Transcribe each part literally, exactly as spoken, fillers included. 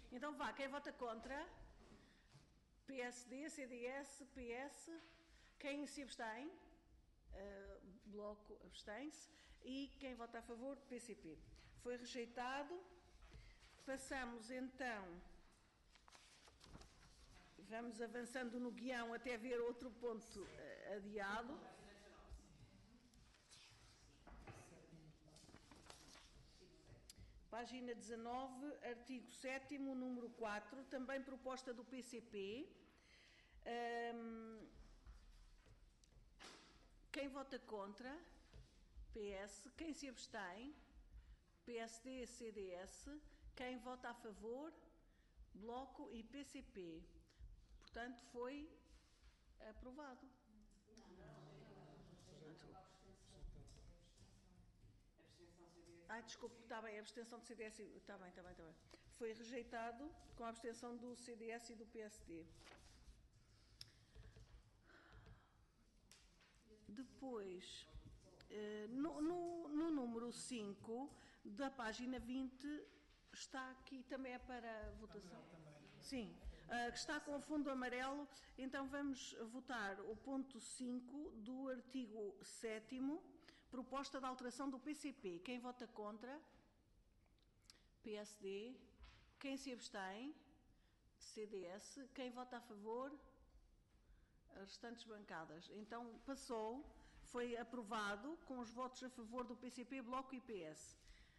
Então vá, quem vota contra? P S D, C D S, P S. Quem se abstém? Uh, bloco abstém-se. E quem vota a favor? P C P. Foi rejeitado. Passamos então, vamos avançando no guião até ver outro ponto uh, adiado. Página dezanove, artigo sétimo, número quatro, também proposta do P C P. Um, quem vota contra? P S. Quem se abstém? P S D, C D S. Quem vota a favor? Bloco e P C P. Portanto, foi aprovado. Ah, desculpe, está bem, a abstenção do C D S, está bem, está bem, está bem. Foi rejeitado com a abstenção do C D S e do P S D. Depois, no, no, no número cinco da página vinte, está aqui, também é para votação? Sim, uh, que está com o fundo amarelo, então vamos votar o ponto cinco do artigo sétimo, proposta de alteração do P C P. Quem vota contra? P S D. Quem se abstém? C D S. Quem vota a favor? As restantes bancadas. Então passou, foi aprovado com os votos a favor do P C P, Bloco e P S.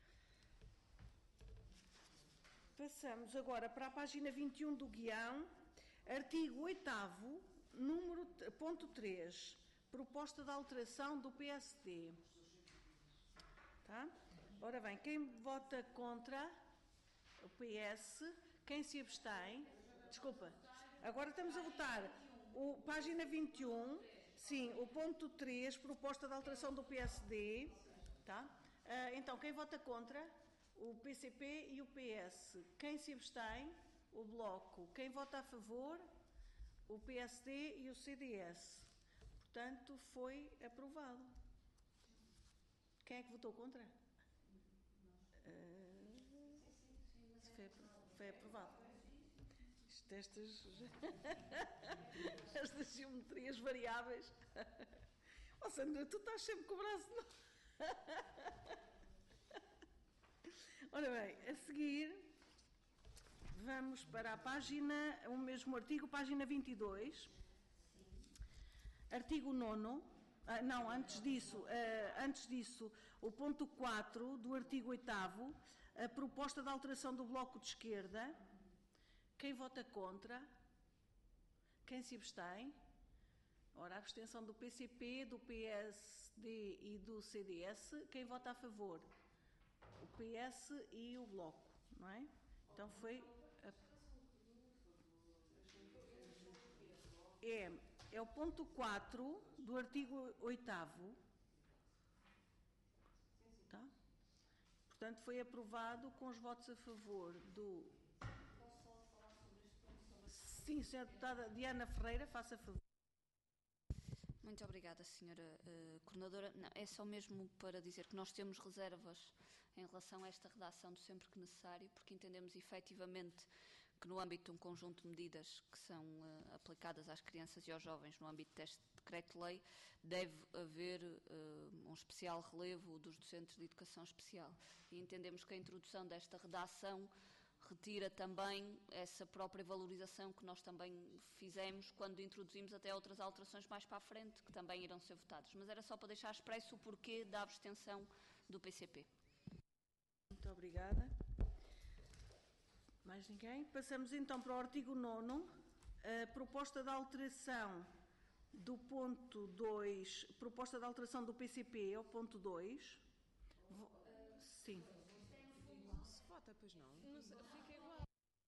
Passamos agora para a página vinte e um do guião, artigo oitavo, número, ponto três, proposta de alteração do P S D. Tá? Ora bem, quem vota contra o P S, quem se abstém, desculpa, agora estamos a votar o, página vinte e um, sim, o ponto três, proposta de alteração do P S D, tá? Uh, então, quem vota contra? O P C P e o P S. Quem se abstém? O Bloco. Quem vota a favor? O P S D e o C D S. Portanto, foi aprovado. Quem é que votou contra? Uh, foi, foi aprovado. Isto, estas, estas geometrias variáveis. Oh, Sandra, tu estás sempre com o braço... No... Ora bem, a seguir vamos para a página, o mesmo artigo, página vinte e dois, artigo nono, ah, não, antes disso, ah, antes disso, o ponto quatro do artigo oitavo, a proposta de alteração do Bloco de Esquerda. Quem vota contra? Quem se abstém? Ora, a abstenção do P C P, do P S D e do C D S. Quem vota a favor? O P S e o Bloco, não é? Então foi... A... É, é o ponto quatro do artigo oitavo. Tá? Portanto, foi aprovado com os votos a favor do... Posso só falar sobre este ponto? Sim, senhora deputada Diana Ferreira, faça favor. Muito obrigada, senhora uh, Coordenadora. Não, é só mesmo para dizer que nós temos reservas em relação a esta redação do sempre que necessário, porque entendemos efetivamente que no âmbito de um conjunto de medidas que são uh, aplicadas às crianças e aos jovens no âmbito deste decreto-lei, deve haver uh, um especial relevo dos docentes de educação especial. E entendemos que a introdução desta redação retira também essa própria valorização que nós também fizemos quando introduzimos até outras alterações mais para a frente, que também irão ser votadas. Mas era só para deixar expresso o porquê da abstenção do P C P. Muito obrigada. Mais ninguém? Passamos então para o artigo nono, a proposta de alteração do ponto dois, proposta de alteração do P C P ao ponto dois. Vou... Sim. Não se vota, pois não? Não se, fica igual.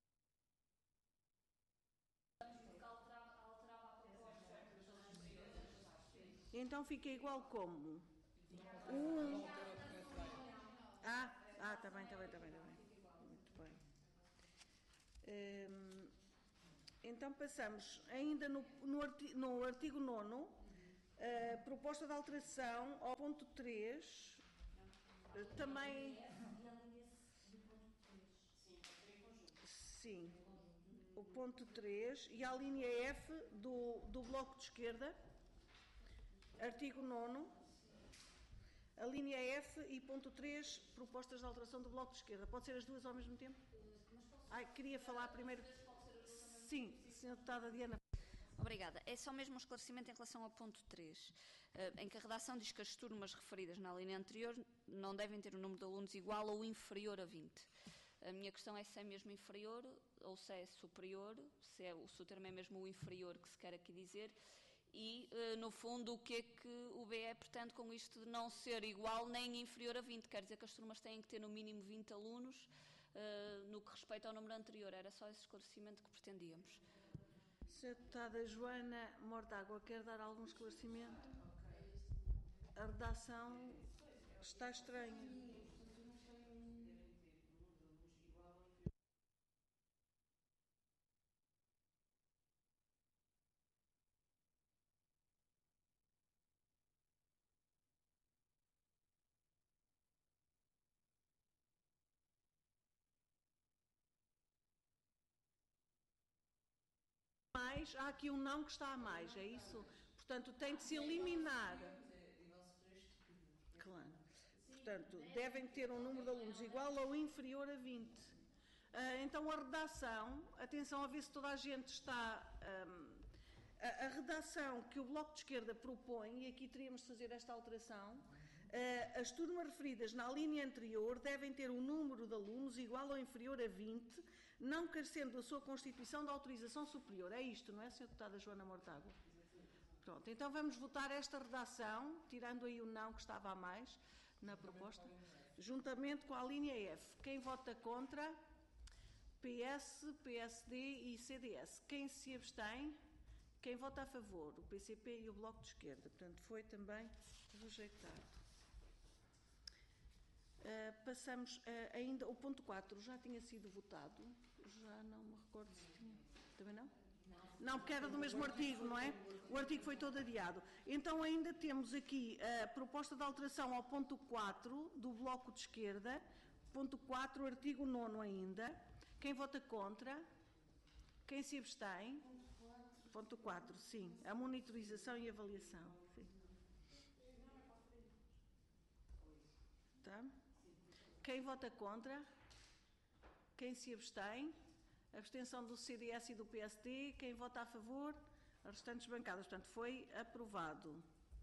Então fica igual como? Um... Ah, ah, está bem, está bem, está bem, está bem. Muito bem. Hum, então passamos ainda no, no, artigo, no artigo nono, a proposta de alteração ao ponto três, também... Sim. O ponto três e a linha F do, do Bloco de Esquerda, artigo nono, a linha F e ponto três, propostas de alteração do Bloco de Esquerda. Pode ser as duas ao mesmo tempo? Ai, queria falar primeiro... Sim, senhora Deputada Diana. Obrigada. É só mesmo um esclarecimento em relação ao ponto três, em que a redação diz que as turmas referidas na linha anterior não devem ter um número de alunos igual ou inferior a vinte. A minha questão é se é mesmo inferior ou se é superior, se, é, se o termo é mesmo o inferior que se quer aqui dizer e, no fundo, o que é que o B E pretende com isto de não ser igual nem inferior a vinte. Quer dizer que as turmas têm que ter no mínimo vinte alunos uh, no que respeita ao número anterior. Era só esse esclarecimento que pretendíamos. Senhora Deputada Joana Mortágua, quer dar algum esclarecimento? A redação está estranha. Mais, há aqui um não que está a mais, é isso? Portanto, tem de se eliminar. Claro. Portanto, devem ter um número de alunos igual ou inferior a vinte. Uh, então, a redação, atenção a ver se toda a gente está... Um, a, a redação que o Bloco de Esquerda propõe, e aqui teríamos de fazer esta alteração, uh, as turmas referidas na linha anterior devem ter um número de alunos igual ou inferior a vinte, não carecendo da sua constituição de autorização superior. É isto, não é, senhora Deputada Joana Mortágua? Pronto, então vamos votar esta redação, tirando aí o não que estava a mais na proposta, juntamente com a linha F. Quem vota contra? P S, P S D e C D S. Quem se abstém? Quem vota a favor? O P C P e o Bloco de Esquerda. Portanto, foi também rejeitado. Uh, passamos uh, ainda, o ponto quatro já tinha sido votado, já não me recordo se tinha, também não? Não, porque era do mesmo artigo, não é? O artigo foi todo adiado. Então ainda temos aqui a proposta de alteração ao ponto quatro do Bloco de Esquerda, ponto quatro, artigo nono ainda. Quem vota contra? Quem se abstém? Ponto quatro, sim, a monitorização e avaliação. Sim. Tá? Quem vota contra? Quem se abstém? Abstenção do C D S e do P S D. Quem vota a favor? As restantes bancadas. Portanto, foi aprovado.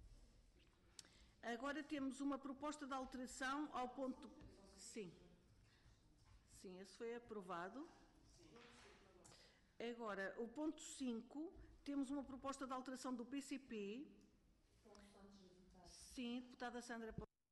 Agora temos uma proposta de alteração ao ponto... Sim. Sim, esse foi aprovado. Agora, o ponto cinco, temos uma proposta de alteração do P C P. Sim, deputada Sandra.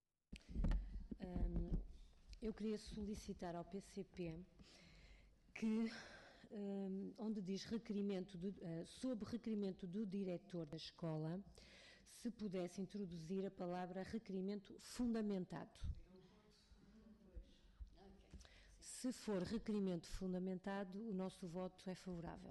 Um, eu queria solicitar ao P C P que, um, onde diz requerimento do, uh, sob requerimento do diretor da escola, se pudesse introduzir a palavra requerimento fundamentado. Se for requerimento fundamentado, o nosso voto é favorável.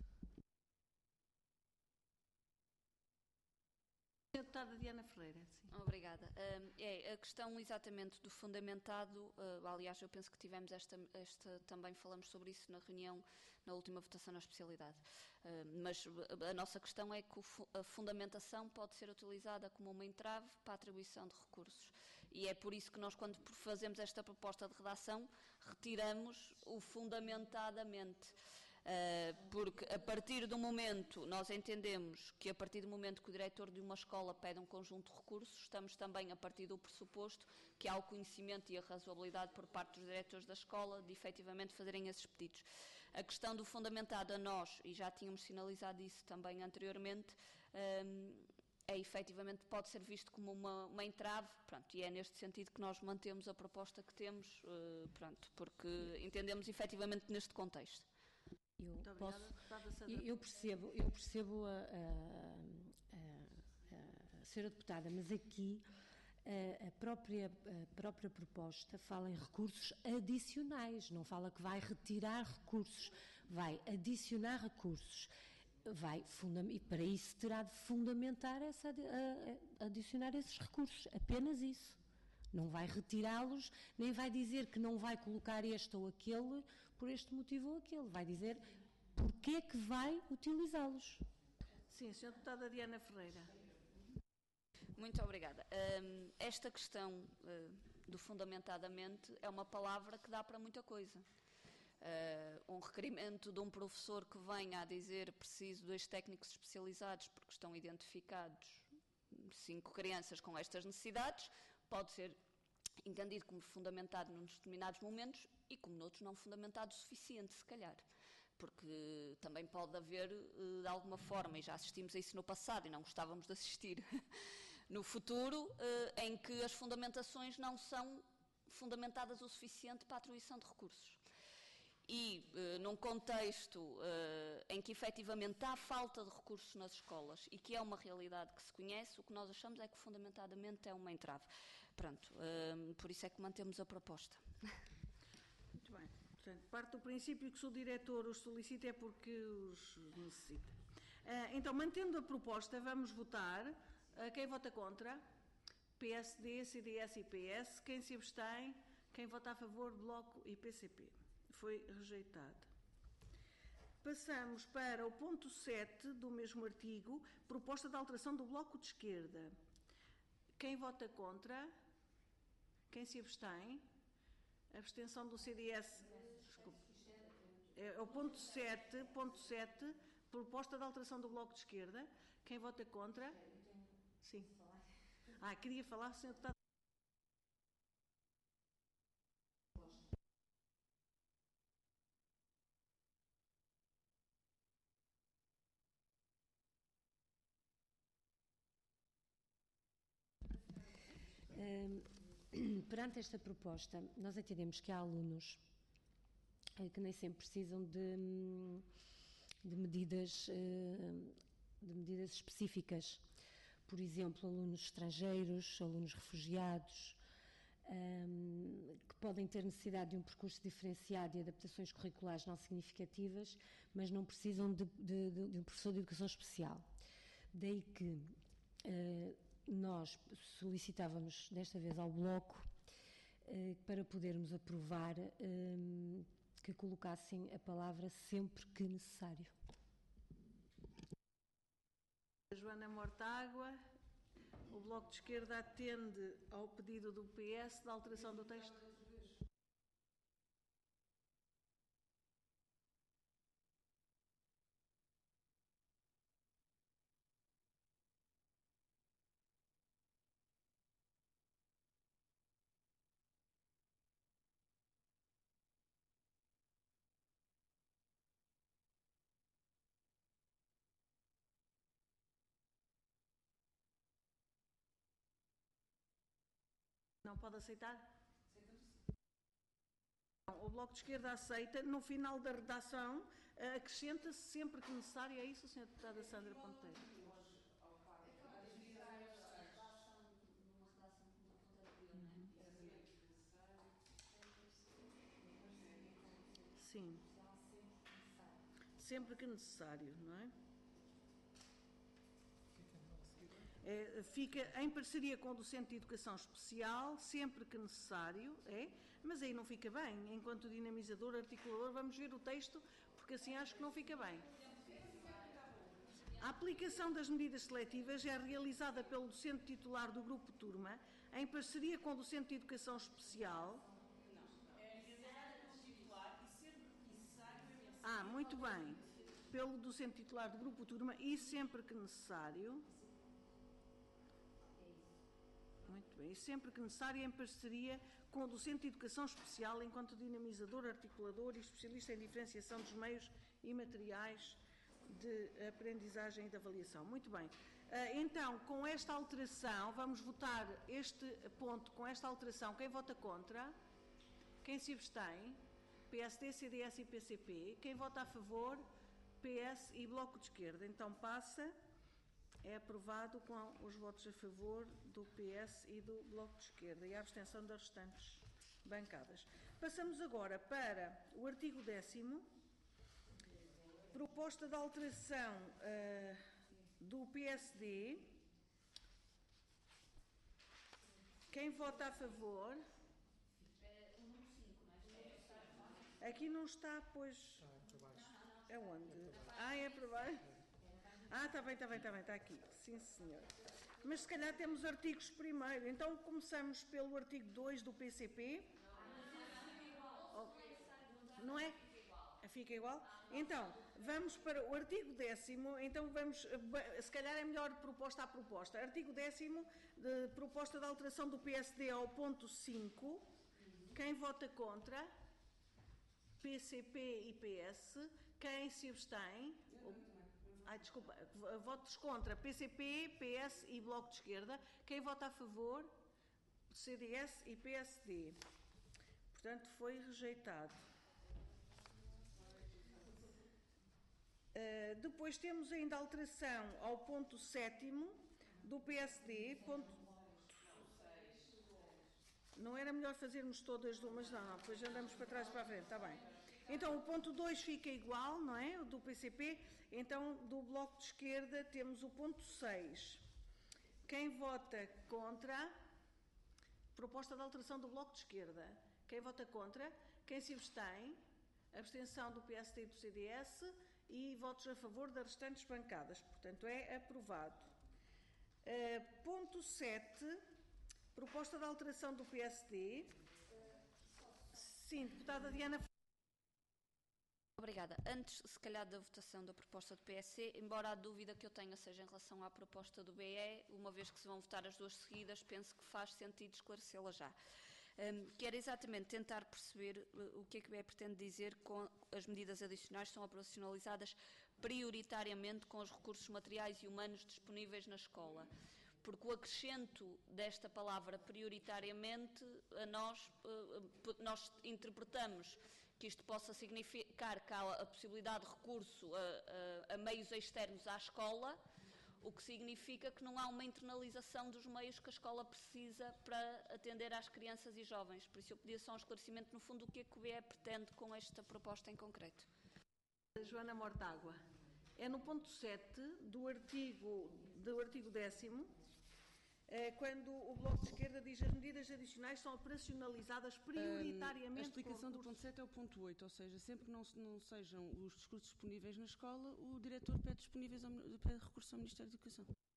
Deputada Diana Ferreira. Sim. Obrigada. Uh, é, a questão exatamente do fundamentado, uh, aliás, eu penso que tivemos esta, esta, também falamos sobre isso na reunião, na última votação na especialidade, uh, mas a nossa questão é que o, a fundamentação pode ser utilizada como uma entrave para a atribuição de recursos. E é por isso que nós, quando fazemos esta proposta de redação, retiramos o fundamentadamente. Uh, porque a partir do momento, nós entendemos que a partir do momento que o diretor de uma escola pede um conjunto de recursos, estamos também a partir do pressuposto que há o conhecimento e a razoabilidade por parte dos diretores da escola de efetivamente fazerem esses pedidos. A questão do fundamentado a nós, e já tínhamos sinalizado isso também anteriormente, um, é efetivamente, pode ser visto como uma, uma entrave, pronto, e é neste sentido que nós mantemos a proposta que temos, uh, pronto, porque entendemos efetivamente neste contexto. Eu, posso, eu, eu percebo, eu percebo a, a, a, a senhora deputada, mas aqui a, a, própria, a própria proposta fala em recursos adicionais, não fala que vai retirar recursos, vai adicionar recursos. Vai e para isso terá de fundamentar essa, a, a, adicionar esses recursos, apenas isso. Não vai retirá-los, nem vai dizer que não vai colocar este ou aquele, por este motivo ou aquele, vai dizer porque é que vai utilizá-los. Sim, senhora Deputada Diana Ferreira. Muito obrigada. Um, esta questão uh, do fundamentadamente é uma palavra que dá para muita coisa. Uh, um requerimento de um professor que venha a dizer preciso dois técnicos especializados porque estão identificados cinco crianças com estas necessidades, pode ser entendido como fundamentado nos determinados momentos e como noutros não fundamentado o suficiente, se calhar. Porque também pode haver, de alguma forma, e já assistimos a isso no passado e não gostávamos de assistir no futuro, em que as fundamentações não são fundamentadas o suficiente para a atribuição de recursos. E, num contexto em que efetivamente há falta de recursos nas escolas e que é uma realidade que se conhece, o que nós achamos é que fundamentadamente é uma entrave. Pronto, por isso é que mantemos a proposta. Muito bem. Portanto, parte do princípio que se o diretor os solicita é porque os necessita. Uh, então, mantendo a proposta, vamos votar. Uh, quem vota contra? P S D, C D S e P S. Quem se abstém? Quem vota a favor? Bloco e P C P. Foi rejeitado. Passamos para o ponto sete do mesmo artigo, proposta de alteração do Bloco de Esquerda. Quem vota contra? Quem se abstém? Abstenção do C D S. Desculpe. É o ponto sete, ponto sete, proposta de alteração do Bloco de Esquerda. Quem vota contra? Sim. Ah, queria falar, senhor Deputado. Um, perante esta proposta, nós entendemos que há alunos que nem sempre precisam de, de, medidas, de medidas específicas. Por exemplo, alunos estrangeiros, alunos refugiados, um, que podem ter necessidade de um percurso diferenciado e adaptações curriculares não significativas, mas não precisam de, de, de, de um professor de educação especial. Daí que uh, nós solicitávamos, desta vez ao Bloco, uh, para podermos aprovar um, que colocassem a palavra sempre que necessário. Joana Mortágua, o Bloco de Esquerda atende ao pedido do P S da alteração do texto? Não pode aceitar? Não, o Bloco de Esquerda aceita. No final da redação, acrescenta-se sempre que necessário. É isso, senhora Deputada Sandra Ponteiro? Sim. Sempre que necessário, não é? É, fica em parceria com o docente de educação especial, sempre que necessário, é? Mas aí não fica bem. Enquanto dinamizador, articulador, vamos ver o texto, porque assim acho que não fica bem. A aplicação das medidas seletivas é realizada pelo docente titular do grupo turma, em parceria com o docente de educação especial. Ah, muito bem. Pelo docente titular do grupo turma e sempre que necessário. Muito bem. E sempre que necessário, em parceria com o docente de educação especial, enquanto dinamizador, articulador e especialista em diferenciação dos meios e materiais de aprendizagem e de avaliação. Muito bem. Então, com esta alteração, vamos votar este ponto com esta alteração. Quem vota contra? Quem se abstém? P S D, C D S e P C P. Quem vota a favor? P S e Bloco de Esquerda. Então passa, é aprovado com os votos a favor do P S e do Bloco de Esquerda e a abstenção das restantes bancadas. Passamos agora para o artigo décimo, proposta de alteração uh, do P S D. Quem vota a favor? Aqui não está, pois... É onde? Ah, é para baixo? Ah, está bem, está bem, está bem, está aqui. Sim, senhor. Mas se calhar temos artigos primeiro. Então começamos pelo artigo dois do P C P. Oh, não é? Fica igual? Então, vamos para o artigo décimo. Então vamos, se calhar é melhor proposta a proposta. Artigo décimo, de proposta de alteração do P S D ao ponto cinco. Quem vota contra? P C P e P S. Quem se abstém? Ai, desculpa. Votos contra P C P, P S e Bloco de Esquerda. Quem vota a favor? C D S e P S D. Portanto, foi rejeitado. Uh, depois temos ainda a alteração ao ponto sétimo do P S D. Ponto... Não era melhor fazermos todas de umas, não, não, depois andamos para trás e para a frente, está bem. Então o ponto dois fica igual, não é? O do P C P. Então do Bloco de Esquerda temos o ponto seis. Quem vota contra? Proposta de alteração do Bloco de Esquerda. Quem vota contra? Quem se abstém? Abstenção do P S D e do C D S. E votos a favor das restantes bancadas. Portanto, é aprovado. Uh, ponto sete, proposta de alteração do P S D. Sim, deputada Diana. Obrigada. Antes, se calhar, da votação da proposta do P S C, embora a dúvida que eu tenha seja em relação à proposta do B E, uma vez que se vão votar as duas seguidas, penso que faz sentido esclarecê-la já. Um, que era exatamente tentar perceber uh, o que é que o B E pretende dizer com as medidas adicionais que são operacionalizadas prioritariamente com os recursos materiais e humanos disponíveis na escola. Porque o acrescento desta palavra prioritariamente, a nós, uh, nós interpretamos que isto possa significar que há a possibilidade de recurso a, a, a meios externos à escola, o que significa que não há uma internalização dos meios que a escola precisa para atender às crianças e jovens. Por isso eu pedia só um esclarecimento, no fundo, do que é que o B E pretende com esta proposta em concreto. Joana Mortágua. É no ponto sete do artigo, do artigo décimo, é quando o Bloco de Esquerda diz que as medidas adicionais são operacionalizadas prioritariamente... Um, a explicação do ponto sete é o ponto oito, ou seja, sempre que não, não sejam os discursos disponíveis na escola, o diretor pede, disponíveis ao, pede recurso ao Ministério da Educação.